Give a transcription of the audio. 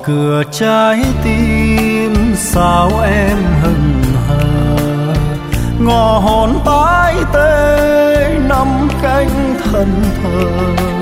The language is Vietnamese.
cửa trái tim sao em hững hờ, ngõ hồn tái tê nắm cánh thân thờ.